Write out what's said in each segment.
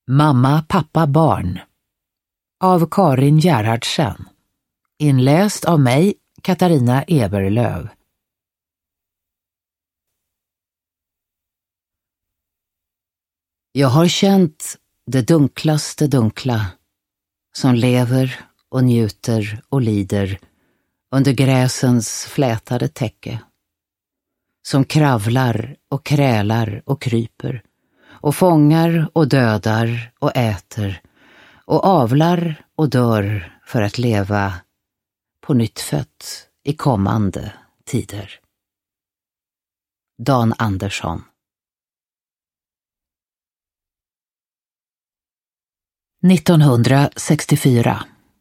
Mamma, pappa, barn av Karin Gerhardsen. Inläst av mig, Katarina Eberlöv. Jag har känt det dunklaste dunkla som lever och njuter och lider under gräsens flätade täcke. Som kravlar och krälar och kryper och fångar och dödar och äter och avlar och dör för att leva på nytt fött i kommande tider. Dan Andersson. –1964.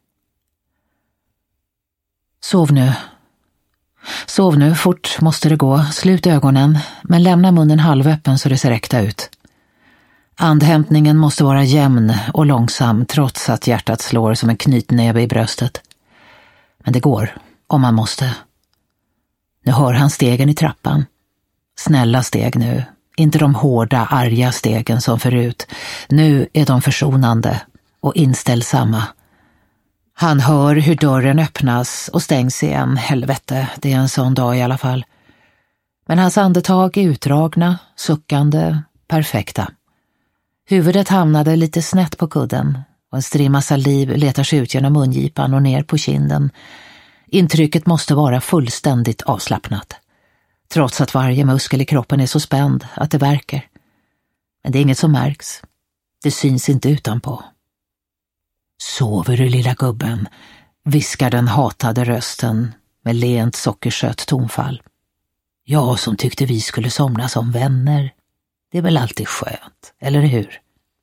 Sov nu. Sov nu, fort måste det gå. Slut ögonen, men lämna munnen halvöppen så det ser äkta ut. Andhämtningen måste vara jämn och långsam trots att hjärtat slår som en knytnäve i bröstet. Men det går, om man måste. Nu hör han stegen i trappan. Snälla steg nu, inte de hårda, arga stegen som förut. Nu är de försonande och inställsamma. Han hör hur dörren öppnas och stängs igen. Helvete, det är en sån dag i alla fall. Men hans andetag är utdragna, suckande, perfekta. Huvudet hamnade lite snett på kudden och en strimma saliv letar sig ut genom mungipan och ner på kinden. Intrycket måste vara fullständigt avslappnat. Trots att varje muskel i kroppen är så spänd att det värker. Men det är inget som märks. Det syns inte utanpå. Sover du, lilla gubben, viskar den hatade rösten med lent sockersött tonfall. Jag som tyckte vi skulle somna som vänner. Det är väl alltid skönt, eller hur?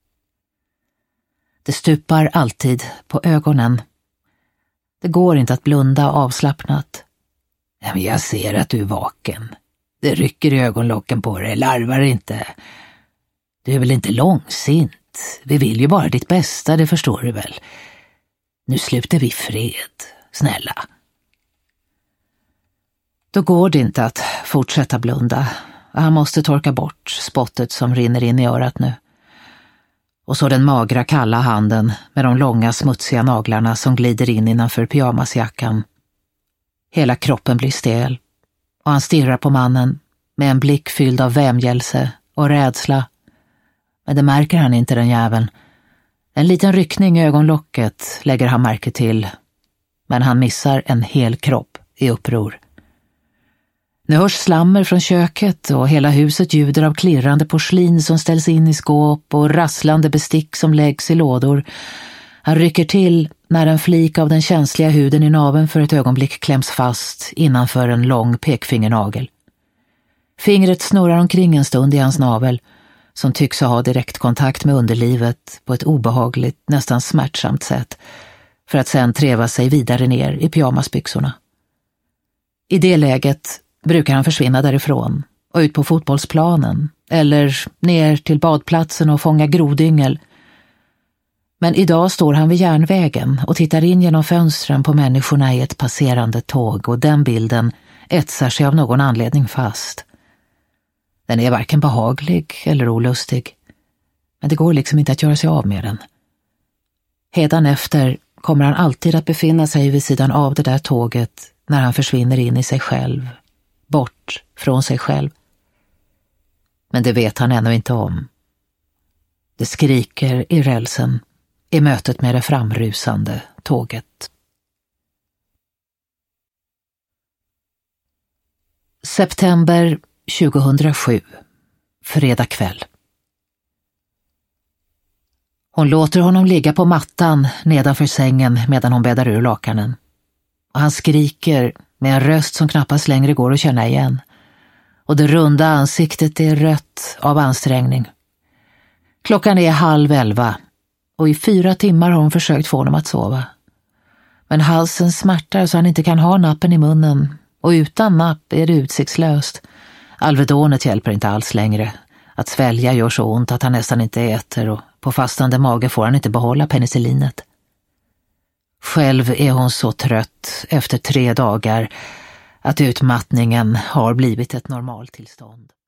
Det stupar alltid på ögonen. Det går inte att blunda avslappnat. Men jag ser att du är vaken. Det rycker i ögonlocken på dig, larvar inte. Du är väl inte långsint? Vi vill ju bara ditt bästa, det förstår du väl. Nu slutar vi fred, snälla. Då går det inte att fortsätta blunda. Han måste torka bort spottet som rinner in i örat nu. Och så den magra kalla handen med de långa smutsiga naglarna som glider in innanför pyjamasjackan. Hela kroppen blir stel och han stirrar på mannen med en blick fylld av vämjelse och rädsla. Men det märker han inte, den jäveln. En liten ryckning i ögonlocket lägger han märke till. Men han missar en hel kropp i uppror. Nu hörs slammer från köket och hela huset ljuder av klirrande porslin som ställs in i skåp och rasslande bestick som läggs i lådor. Han rycker till när en flik av den känsliga huden i naveln för ett ögonblick kläms fast innanför en lång pekfingernagel. Fingret snurrar omkring en stund i hans navel som tycks ha direktkontakt med underlivet på ett obehagligt, nästan smärtsamt sätt för att sedan treva sig vidare ner i pyjamasbyxorna. I det läget brukar han försvinna därifrån och ut på fotbollsplanen eller ner till badplatsen och fånga grodyngel. Men idag står han vid järnvägen och tittar in genom fönstren på människorna i ett passerande tåg och den bilden etsar sig av någon anledning fast. Den är varken behaglig eller olustig, men det går liksom inte att göra sig av med den. Hädanefter kommer han alltid att befinna sig vid sidan av det där tåget när han försvinner in i sig själv, bort från sig själv. Men det vet han ännu inte om. Det skriker i rälsen i mötet med det framrusande tåget. September 2007, fredag kväll. Hon låter honom ligga på mattan nedanför sängen medan hon bäddar ur lakanen. Och han skriker med en röst som knappast längre går att känna igen. Och det runda ansiktet är rött av ansträngning. Klockan är 22:30 och i 4 timmar har hon försökt få honom att sova. Men halsen smärtar så han inte kan ha nappen i munnen och utan napp är det utsiktslöst. Alvedonet hjälper inte alls längre. Att svälja gör så ont att han nästan inte äter och på fastande mage får han inte behålla penicillinet. Själv är hon så trött efter 3 dagar att utmattningen har blivit ett normaltillstånd.